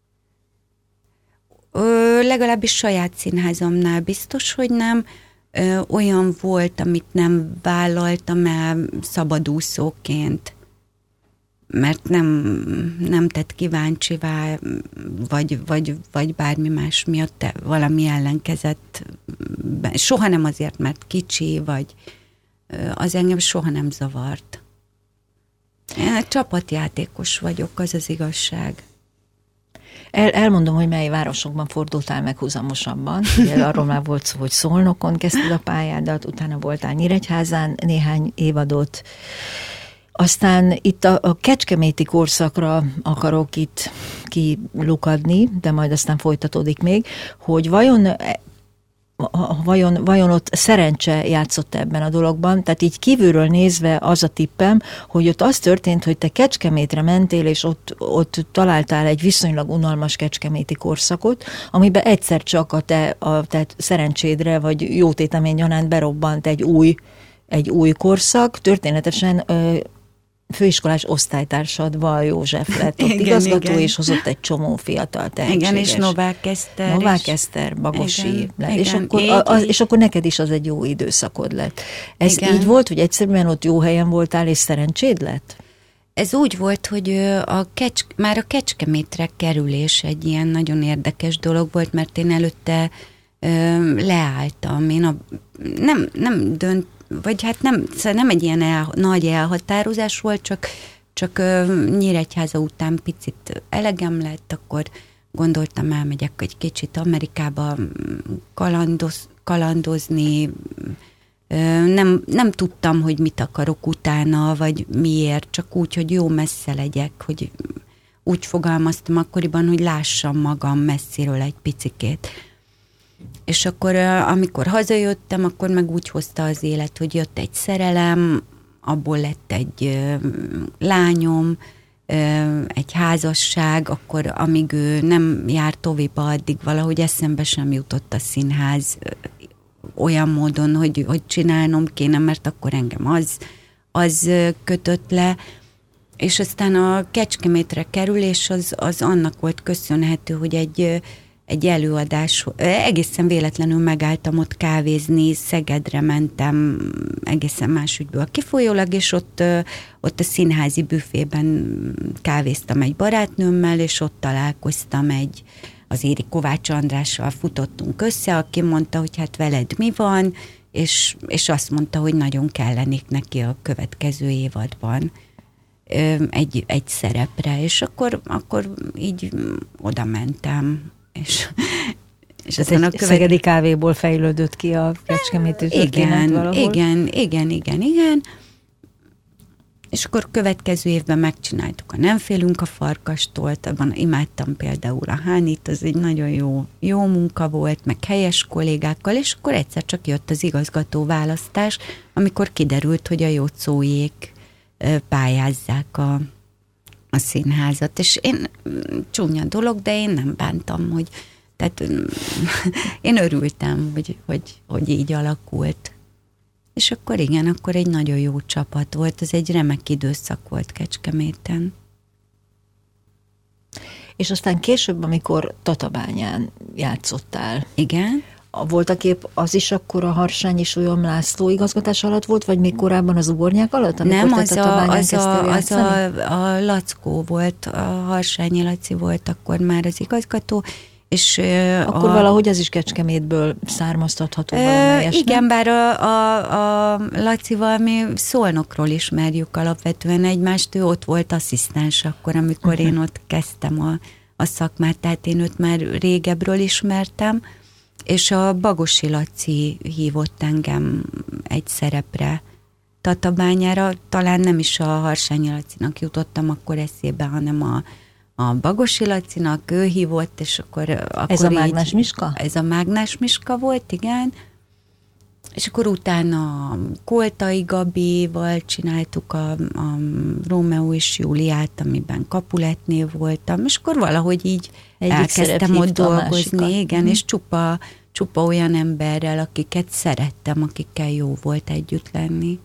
Ö, legalábbis saját színházamnál biztos, hogy nem. Ö, olyan volt, amit nem vállaltam el szabadúszóként, mert nem, nem tett kíváncsivá, vagy, vagy, vagy bármi más miatt valami ellenkezett. Soha nem azért, mert kicsi, vagy az engem soha nem zavart. Én egy csapatjátékos vagyok, az az igazság. El, elmondom, hogy mely városokban fordultál meg húzamosabban. Ugye arról már volt szó, hogy Szolnokon kezdted a pályádat, utána voltál Nyíregyházán néhány évadot. Aztán itt a, a kecskeméti korszakra akarok itt kilukadni, de majd aztán folytatódik még, hogy vajon... Vajon, vajon ott szerencse játszott ebben a dologban, tehát így kívülről nézve az a tippem, hogy ott az történt, hogy te Kecskemétre mentél, és ott, ott találtál egy viszonylag unalmas kecskeméti korszakot, amiben egyszer csak a te, a te szerencsédre, vagy jó tétemény gyanánt berobbant egy új, egy új korszak, történetesen ö, főiskolás osztálytársad Val József lett ott igen, igazgató, igen. És hozott egy csomó fiatal tehetséges. Igen, és Novák Eszter. Novák Eszter, Bagosi. Igen, lett. igen, És, akkor, így, a, a, így. és akkor neked is az egy jó időszakod lett. Ez igen. Így volt, hogy egyszerűen ott jó helyen voltál, és szerencséd lett? Ez úgy volt, hogy a kecs, már a Kecskemétre kerülés egy ilyen nagyon érdekes dolog volt, mert én előtte ö, leálltam. Én a, nem, nem dönt, vagy hát nem, nem egy ilyen el, nagy elhatározás volt, csak, csak uh, Nyíregyháza után picit elegem lett, akkor gondoltam, elmegyek egy kicsit Amerikába kalandoz, kalandozni, uh, nem, nem tudtam, hogy mit akarok utána, vagy miért, csak úgy, hogy jó messze legyek, hogy úgy fogalmaztam akkoriban, hogy lássam magam messziről egy picikét. És akkor, amikor hazajöttem, akkor meg úgy hozta az élet, hogy jött egy szerelem, abból lett egy lányom, egy házasság, akkor amíg ő nem járt tovább, addig valahogy eszembe sem jutott a színház olyan módon, hogy, hogy csinálnom kéne, mert akkor engem az, az kötött le. És aztán a Kecskemétre kerülés az, az annak volt köszönhető, hogy egy egy előadás, egészen véletlenül megálltam ott kávézni, Szegedre mentem egészen más ügyből kifolyólag, és ott, ott a színházi büfében kávéztam egy barátnőmmel, és ott találkoztam egy, az Éri Kovács Andrással futottunk össze, aki mondta, hogy hát veled mi van, és, és azt mondta, hogy nagyon kellenék neki a következő évadban egy, egy szerepre, és akkor, akkor így oda mentem, és, és aztán a követ... Szegedi kávéból fejlődött ki a kecskeméti történet valahol. Igen, igen, igen, igen. És akkor következő évben megcsináltuk a Nem félünk a farkastól, abban imádtam például a Hánit, az egy nagyon jó, jó munka volt, meg helyes kollégákkal, és akkor egyszer csak jött az igazgató választás, amikor kiderült, hogy a Jocóék pályázzák a, a színházat, és én csúnya dolog, de én nem bántam, hogy tehát én örültem, hogy, hogy, hogy így alakult. És akkor igen, akkor egy nagyon jó csapat volt, ez egy remek időszak volt Kecskeméten. És aztán később, amikor Tatabányán játszottál. Igen. Voltak épp az is akkor a Harsányi Sólyom László igazgatás alatt volt, vagy még korábban az Ubornyák alatt? Nem, az, a, az, a, az a, a Lackó volt, a Harsányi Laci volt akkor már az igazgató, és akkor a, valahogy az is Kecskemétből származtatható valamelyes. Igen, bár a, a, a Lacival mi Szolnokról ismerjük alapvetően egymást, ő ott volt asszisztens akkor, amikor uh-huh. én ott kezdtem a, a szakmát, tehát én őt már régebről ismertem, és a Bagosi Laci hívott engem egy szerepre Tatabányára, talán nem is a Harsányi Lacinak jutottam akkor eszébe, hanem a a Bagosi Lacinak, ő hívott, és akkor... akkor ez a Mágnás Miska? Ez a Mágnás Miska volt, igen. És akkor utána Koltai Gabival csináltuk a, a Rómeó és Júliát, amiben Capuletnél voltam, és akkor valahogy így egyik elkezdtem ott dolgozni, igen, hmm. és csupa, csupa olyan emberrel, akiket szerettem, akikkel jó volt együtt lenni.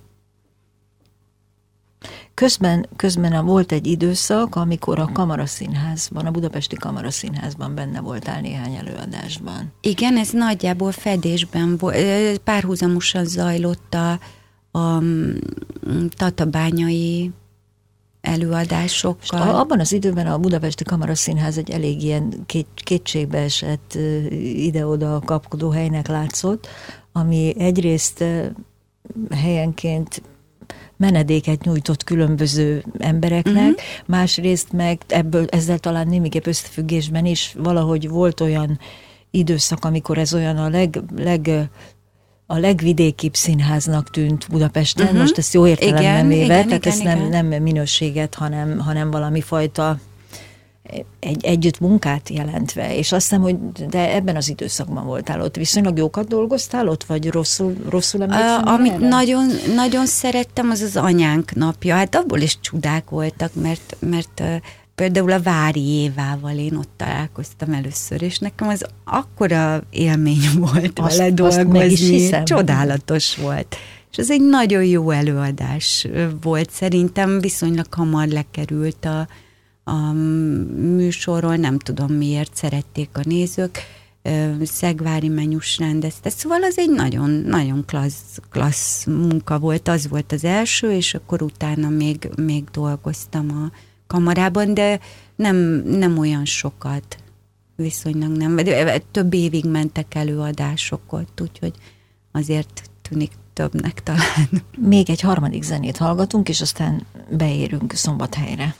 Közben, közben volt egy időszak, amikor a Kamaraszínházban, a Budapesti Kamaraszínházban benne voltál néhány előadásban. Igen, ez nagyjából fedésben volt, párhuzamosan zajlott a, a tatabányai előadásokkal. Abban az időben a Budapesti Kamaraszínház egy elég ilyen két, kétségbe esett ide-oda kapkodó helynek látszott, ami egyrészt helyenként menedéket nyújtott különböző embereknek, uh-huh. másrészt meg ebből, ezzel talán némiképp összefüggésben is valahogy volt olyan időszak, amikor ez olyan a leg, leg a legvidékibb színháznak tűnt Budapesten, uh-huh. most ezt jó értelemben véve, tehát igen, ez igen. Nem, nem minőséget, hanem, hanem valami fajta egy, együtt munkát jelentve, és azt hiszem, hogy de ebben az időszakban voltál ott. Viszonylag jókat dolgoztál ott, vagy rosszul, rosszul emlékszem? Uh, amit nagyon, nagyon szerettem, az az anyánk napja. Hát abból is csodák voltak, mert, mert uh, például a Vári Évával én ott találkoztam először, és nekem az akkora élmény volt azt, vele dolgozni. Csodálatos volt. És ez egy nagyon jó előadás volt. Szerintem viszonylag hamar lekerült a a műsorról, nem tudom miért szerették a nézők, Szegvári Menyus rendezte, szóval az egy nagyon, nagyon klassz, klassz munka volt, az volt az első, és akkor utána még, még dolgoztam a kamarában, de nem, nem olyan sokat, viszonylag nem, több évig mentek előadások ott, úgyhogy azért tűnik többnek talán. Még egy harmadik zenét hallgatunk, és aztán beérünk Szombathelyre.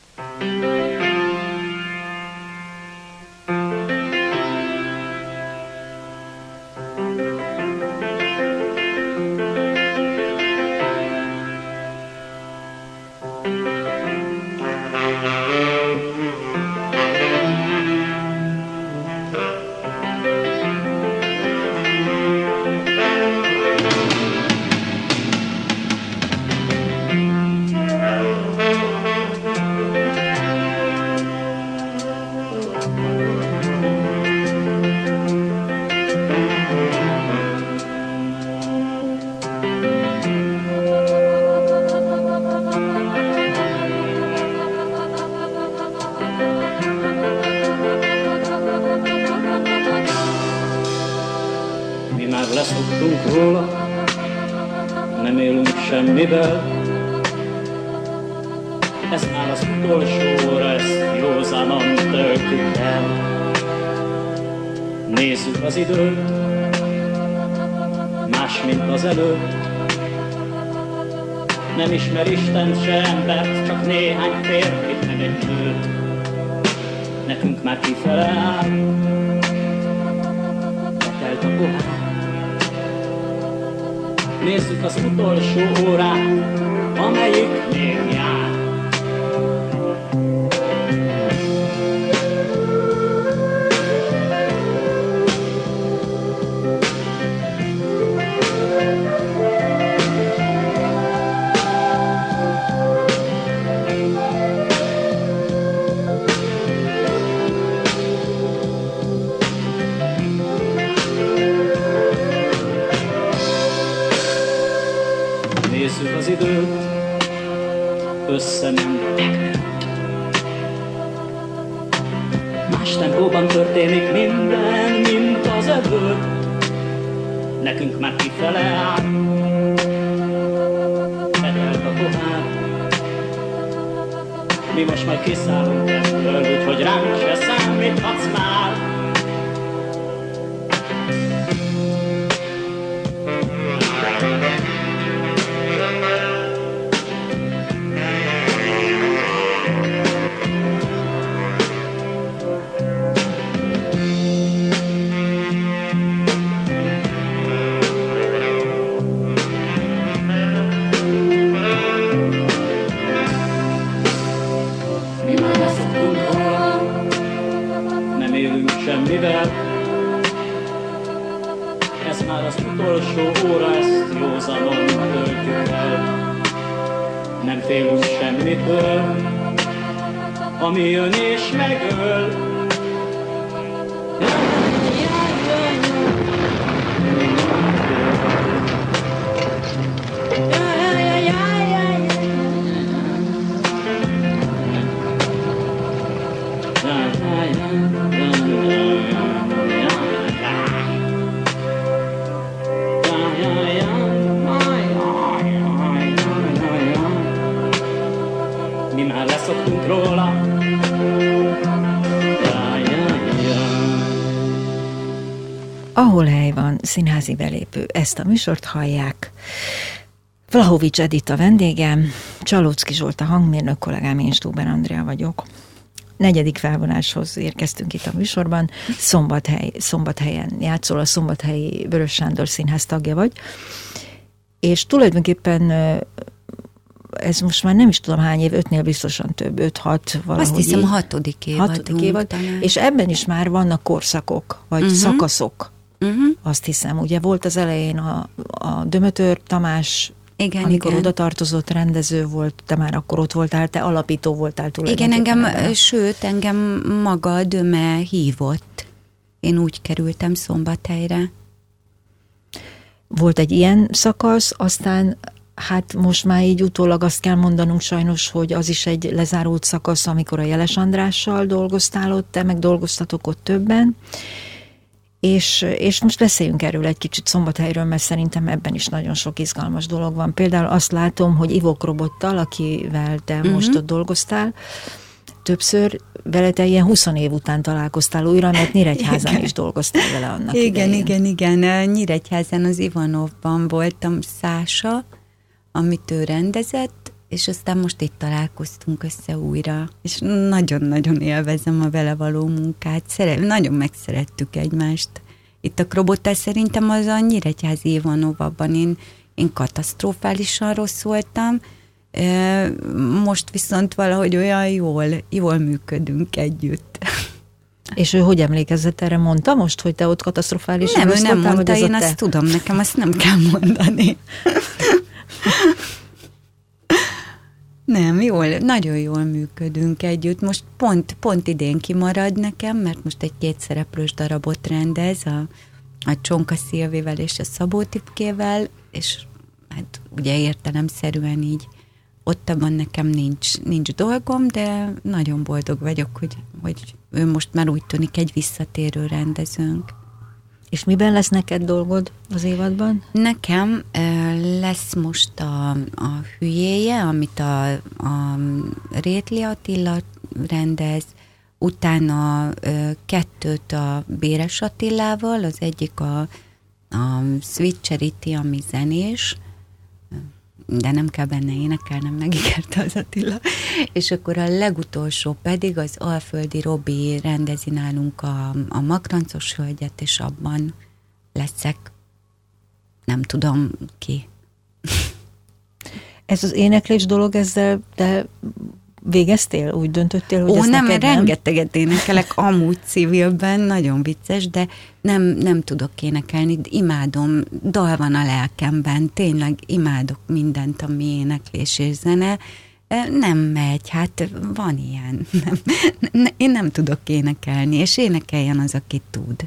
Leszoktunk róla, nem élünk semmivel. Ez már az utolsó óra, ezt józánan töltjük el. Nézzük az időt, más, mint az előtt. Nem ismer Isten se embert, csak néhány férfit meg egy nőt. Nekünk már kifele áll, betelt a pohár. Nézzük az utolsó órát, amelyik még jár. Nézzük az időt, összemen megnőtt. Más tempóban történik minden, mint az előtt. Nekünk már kifele áll, betelt a pohár. Mi most majd kiszállunk ebből, úgyhogy ránk se számíthatsz már. Semmivel. Ez már az utolsó óra, ezt józanon töltjük el. Nem félünk semmitől, ami jön és megöl. Mi már leszoktunk róla. Ahol hely van, színházi belépő. Ezt a műsort hallják. Vlahovics Edit a vendégem, Csalóczky Zsolt a hangmérnök, kollégám, én Stúber Andrea vagyok. Negyedik felvonáshoz érkeztünk itt a műsorban. Szombathely, Szombathelyen játszol, a Szombathelyi Vörös Sándor Színház tagja vagy. És tulajdonképpen ez most már nem is tudom hány év, ötnél biztosan több, öt-hat valahogy. Azt hiszem, a hatodik évad. Hatodik évad, és ebben is már vannak korszakok, vagy uh-huh. szakaszok. Uh-huh. Azt hiszem, ugye volt az elején a, a Dömötör Tamás, igen, amikor igen. oda tartozott rendező volt, te már akkor ott voltál, te alapító voltál tulajdonképpen. Igen, engem, ebben. Sőt, engem maga a Döme hívott. Én úgy kerültem Szombathelyre. Volt egy ilyen szakasz, aztán hát most már így utólag azt kell mondanunk sajnos, hogy az is egy lezárult szakasz, amikor a Jeles Andrással dolgoztál ott, te meg dolgoztatok ott többen, és, és most beszéljünk erről egy kicsit Szombathelyről, mert szerintem ebben is nagyon sok izgalmas dolog van. Például azt látom, hogy Ivok Robottal, akivel te uh-huh. most ott dolgoztál, többször vele te ilyen húsz év után találkoztál újra, mert Nyíregyházán igen. is dolgoztál vele annak igen, idején. Igen, igen, igen. Nyíregyházán az Ivanovban voltam Szása, amit ő rendezett, és aztán most itt találkoztunk össze újra. És nagyon-nagyon élvezem a vele való munkát. Szeret, nagyon megszerettük egymást. Itt a Krobottal szerintem az a Nyíregyházi Ivanovban én, én katasztrofálisan rossz voltam. Most viszont valahogy olyan jól, jól működünk együtt. És ő hogy emlékezett erre? Mondta most, hogy te ott katasztrofálisan rossz voltál? Nem, nem mondta, én azt te? tudom, nekem azt nem kell mondani. Nem, jól, nagyon jól működünk együtt. Most pont, pont idén kimarad nekem, mert most egy kétszereplős darabot rendez a, a Csonka Szilvivel és a Szabó Tipkével, és hát ugye értelemszerűen így ott abban nekem nincs, nincs dolgom, de nagyon boldog vagyok, hogy, hogy ő most már úgy tűnik egy visszatérő rendezőnk. És miben lesz neked dolgod az évadban? Nekem lesz most a, a Hülyéje, amit a, a Rétli Attila rendez, utána kettőt a Béres Attilával, az egyik a, a Sweet Charity, ami zenés, de nem kell benne énekelnem, megígérte az Attila. És akkor a legutolsó pedig az Alföldi Robi rendezi nálunk a, a Makrancos Hölgyet, és abban leszek, nem tudom ki. Ez az éneklés dolog, ezzel te végeztél? Úgy döntöttél, hogy Ó, ez nem, neked nem? rengeteget énekelek, amúgy civilben, nagyon vicces, de nem, nem tudok énekelni, imádom, dal van a lelkemben, tényleg imádok mindent, ami éneklés és zene, nem megy, hát van ilyen. Nem, ne, én nem tudok énekelni, és énekeljen az, aki tud.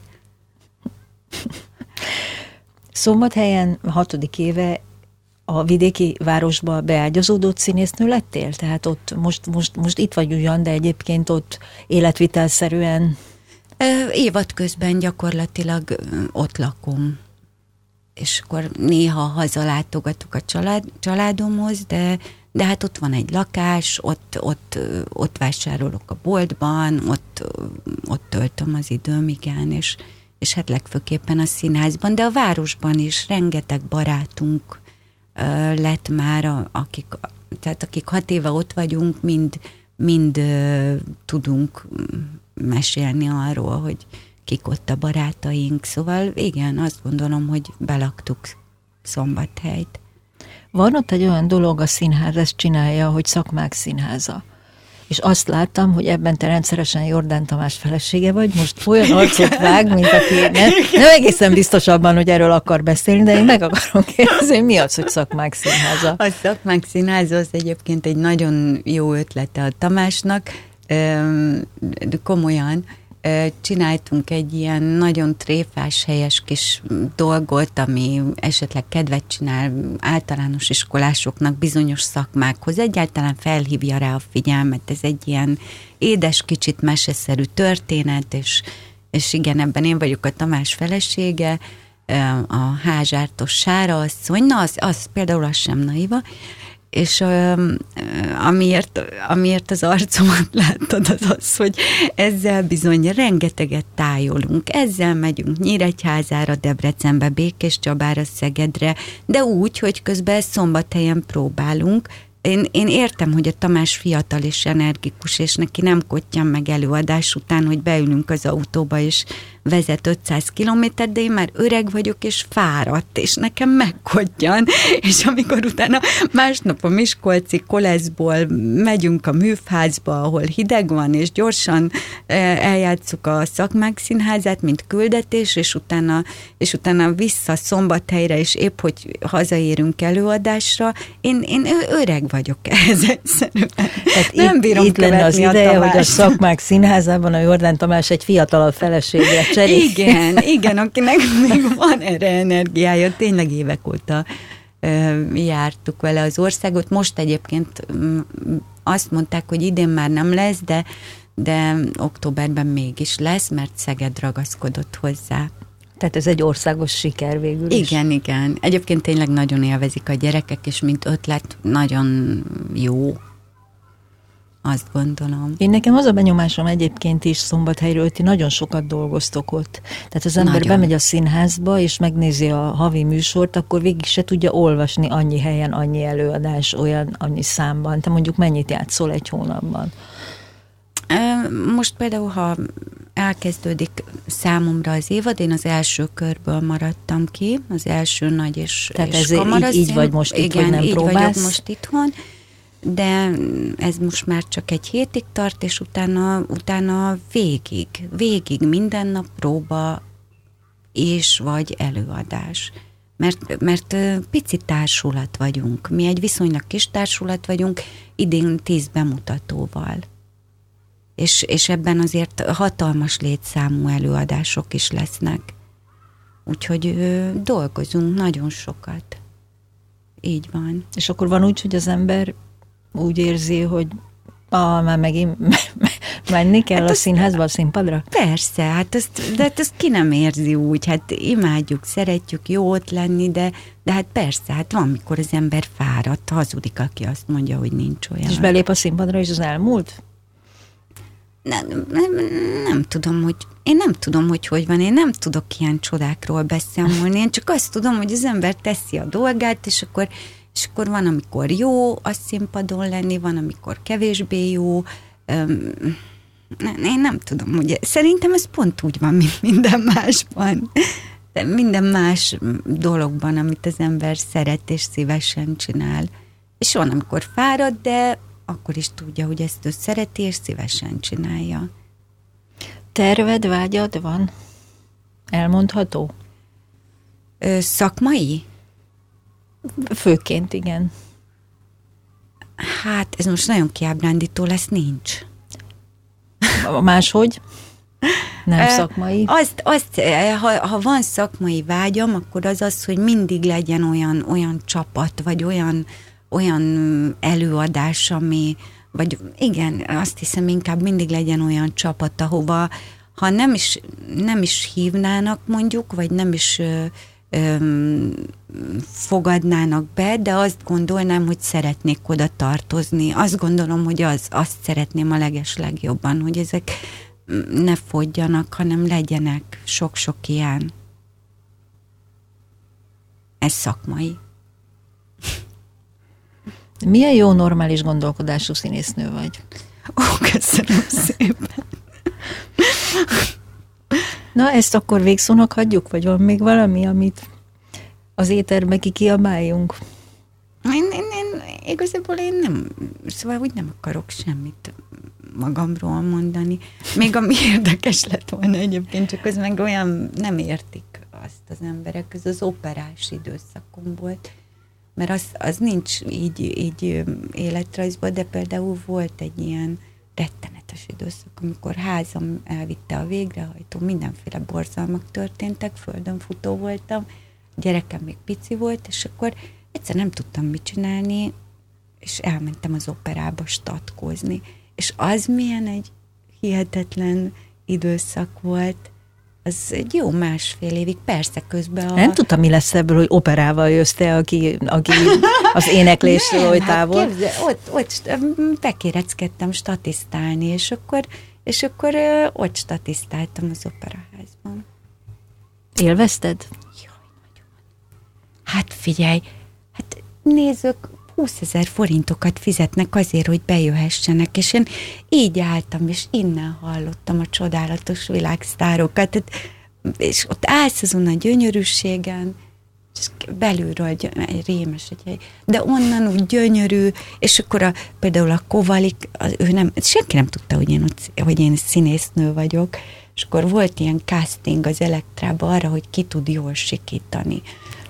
Szombathelyen hatodik éve a vidéki városba beágyazódott színésznő lettél? Tehát ott most, most, most itt vagy ugyan, de egyébként ott életvitelszerűen... Évad közben gyakorlatilag ott lakom. És akkor néha hazalátogatok a család, családomhoz, de, de hát ott van egy lakás, ott, ott, ott vásárolok a boltban, ott, ott töltöm az időm, igen, és, és hát legfőképpen a színházban, de a városban is rengeteg barátunk lett már, akik, tehát akik hat éve ott vagyunk, mind, mind uh, tudunk mesélni arról, hogy kik ott a barátaink. Szóval igen, azt gondolom, hogy belaktuk Szombathelyt. Van ott egy olyan dolog, a színház ezt csinálja, hogy Szakmák Színháza. És azt láttam, hogy ebben te rendszeresen Jordán Tamás felesége vagy, most olyan arcot vág, mint aki nem, nem egészen biztos abban, hogy erről akar beszélni, de én meg akarom kérdezni, hogy mi az, hogy Szakmák Színháza? A Szakmák Színháza az egyébként egy nagyon jó ötlete a Tamásnak, de komolyan csináltunk egy ilyen nagyon tréfás, helyes kis dolgot, ami esetleg kedvet csinál általános iskolásoknak bizonyos szakmákhoz. Egyáltalán felhívja rá a figyelmet. Ez egy ilyen édes, kicsit meseszerű történet, és, és igen, ebben én vagyok a Tamás felesége, a Házsártos Sára asszony, na az, az például az sem naiva, és uh, amiért, amiért az arcomat láttad, az az, hogy ezzel bizony rengeteget tájolunk. Ezzel megyünk Nyíregyházára, Debrecenbe, Békéscsabára, Szegedre, de úgy, hogy közben Szombathelyen próbálunk. Én, én értem, hogy a Tamás fiatal és energikus, és neki nem kottyan meg előadás után, hogy beülünk az autóba, és vezet ötszáz kilométert, de én már öreg vagyok, és fáradt, és nekem megkottyan, és amikor utána másnap a miskolci koleszból megyünk a műfházba, ahol hideg van, és gyorsan eljátszuk a Szakmák Színházát, mint küldetés, és utána, és utána vissza Szombathelyre, és épp, hogy hazaérünk előadásra, én, én öreg vagyok ehhez egyszerűen. Nem itt, bírom itt lenne az ideje, hogy a Szakmák Színházában a Jordán Tamás egy fiatalabb feleségre cserél. Igen, igen, akinek még van erre energiája, tényleg évek óta ö, jártuk vele az országot. Most egyébként m, azt mondták, hogy idén már nem lesz, de, de októberben mégis lesz, mert Szeged ragaszkodott hozzá. Tehát ez egy országos siker végül is. Igen, igen. Egyébként tényleg nagyon élvezik a gyerekek, és mint ötlet nagyon jó. Azt gondolom. Én nekem az a benyomásom egyébként is Szombathelyről, hogy ti nagyon sokat dolgoztok ott. Tehát az ember nagyon. bemegy a színházba, és megnézi a havi műsort, akkor végig se tudja olvasni annyi helyen, annyi előadás, olyan, annyi számban. Te mondjuk mennyit játszol egy hónapban? Most például, ha elkezdődik számomra az évad, én az első körből maradtam ki, az első nagy és, Tehát és így, így vagy most itt, igen, vagy nem így próbálsz? vagyok most itthon, de ez most már csak egy hétig tart, és utána, utána végig, végig minden nap próba és vagy előadás. Mert, mert pici társulat vagyunk. Mi egy viszonylag kis társulat vagyunk, idén tíz bemutatóval. És, és ebben azért hatalmas létszámú előadások is lesznek. Úgyhogy ö, dolgozunk nagyon sokat. Így van. És akkor van úgy, hogy az ember úgy érzi, hogy ah, már megint menni kell hát a színházba, a színpadra? Persze, hát ezt, de hát ezt ki nem érzi úgy, hát imádjuk, szeretjük jó ott lenni, de, de hát persze, hát van, mikor az ember fáradt, hazudik, aki azt mondja, hogy nincs olyan. És belép a színpadra, és az elmúlt? Nem, nem, nem tudom, hogy én nem tudom, hogy hogy van, én nem tudok ilyen csodákról beszámolni, én csak azt tudom, hogy az ember teszi a dolgát, és akkor, és akkor van, amikor jó a színpadon lenni, van, amikor kevésbé jó. Én nem tudom, hogy szerintem ez pont úgy van, mint minden másban. De minden más dologban, amit az ember szeret és szívesen csinál. És van, amikor fárad, de akkor is tudja, hogy ezt ő szereti, és szívesen csinálja. Terved, vágyad van? Elmondható? Ö, szakmai? Főként, igen. Hát, ez most nagyon kiábrándító lesz, nincs. Máshogy? Nem szakmai? Azt, azt ha, ha van szakmai vágyam, akkor az az, hogy mindig legyen olyan, olyan csapat, vagy olyan, olyan előadás, ami, vagy igen, azt hiszem inkább mindig legyen olyan csapat, ahova ha nem is, nem is hívnának mondjuk, vagy nem is ö, ö, fogadnának be, de azt gondolnám, hogy szeretnék oda tartozni. Azt gondolom, hogy az, azt szeretném a legeslegjobban, hogy ezek ne fogyjanak, hanem legyenek sok-sok ilyen. Ez szakmai. Milyen jó, normális gondolkodású színésznő vagy? Ó, köszönöm szépen. Na, ezt akkor végszónak hagyjuk, vagy van még valami, amit az éterbe ki kiabáljunk? Én, én, én, igazából én nem, szóval úgy nem akarok semmit magamról mondani. Még ami érdekes lett volna egyébként, csak az meg olyan nem értik azt az emberek, ez az operás időszakom volt. Mert az, az nincs így, így életrajzban, de például volt egy ilyen rettenetes időszak, amikor házam elvitte a végrehajtó, mindenféle borzalmak történtek, földön futó voltam, gyerekem még pici volt, és akkor egyszer nem tudtam mit csinálni, és elmentem az operába statkozni. És az milyen egy hihetetlen időszak volt, az egy jó másfél évig, persze közben a... Nem tudtam, mi lesz ebből, hogy operával jössz te, aki, aki az éneklésről oly távol. Hát képzel, ott, ott bekéreckedtem statisztálni, és akkor, és akkor ott statisztáltam az operaházban. Élvezted? Jaj, nagyon. Hát figyelj, hát nézzük, húszezer forintokat fizetnek azért, hogy bejöhessenek, és én így álltam, és innen hallottam a csodálatos világsztárokat, és ott állsz azon a gyönyörűségen, és belülről egy rémes, egy, de onnan úgy gyönyörű, és akkor a, például a Kovalik, ő nem, senki nem tudta, hogy én, hogy én színésznő vagyok, és akkor volt ilyen casting az Elektrában arra, hogy ki tud jól sikítani.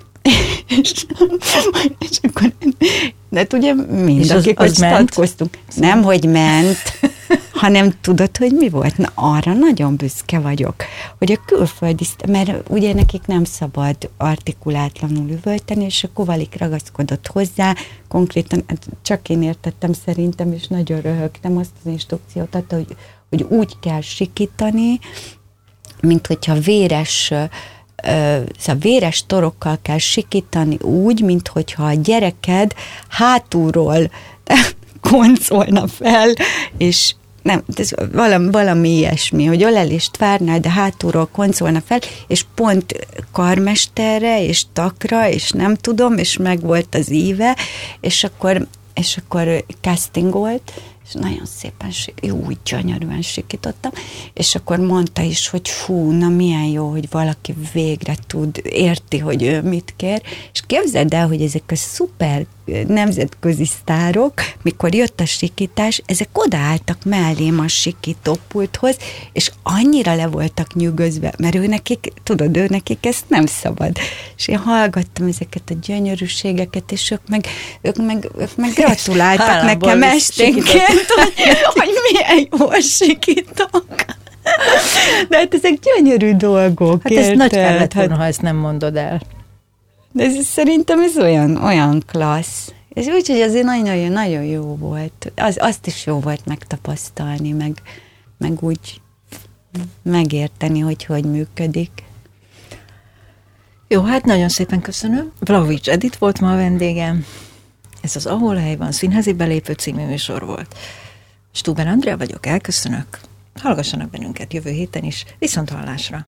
és, és akkor, de ugye mind, akik ott statkoztunk. Nem, hogy ment, hanem tudod, hogy mi volt? Na, arra nagyon büszke vagyok, hogy a külföldi, mert ugye nekik nem szabad artikulátlanul üvölteni, és a Kovalik ragaszkodott hozzá, konkrétan, csak én értettem szerintem, és nagyon röhögtem, azt az instrukciót adta, hogy, hogy úgy kell sikítani, mint hogyha véres szóval véres torokkal kell sikítani úgy, mint hogyha a gyereked hátulról koncolna fel, és nem, ez valami, valami ilyesmi, hogy ölelést várnál, de hátulról koncolna fel, és pont karmesterre, és takra, és nem tudom, és meg volt az íve, és akkor, és akkor castingolt, és nagyon szépen, úgy gyönyörűen sikítottam, és akkor mondta is, hogy fú, na milyen jó, hogy valaki végre tud, érti, hogy ő mit kér, és képzeld el, hogy ezek a szuper nemzetközi sztárok, mikor jött a sikítás, ezek odaálltak mellém a sikítópulthoz, és annyira le voltak nyűgözve, mert ő nekik, tudod, ő nekik ezt nem szabad. És én hallgattam ezeket a gyönyörűségeket, és ők meg, ők meg, ők meg gratuláltak Hálámból nekem esténként, hogy, hogy milyen jól sikítok. De hát ezek gyönyörű dolgok. Hát ez nagy kellett volna, ha ezt nem mondod el. De ez, szerintem ez olyan, olyan klassz. És úgyhogy azért nagyon, nagyon jó volt. Az, azt is jó volt megtapasztalni, meg, meg úgy megérteni, hogy hogy működik. Jó, hát nagyon szépen köszönöm. Vlahovics Edit volt ma a vendégem. Ez az Ahol hely van színházi belépő című műsor volt. Stuber Andrea vagyok, elköszönök. hallgassanak bennünket jövő héten is, viszont hallásra!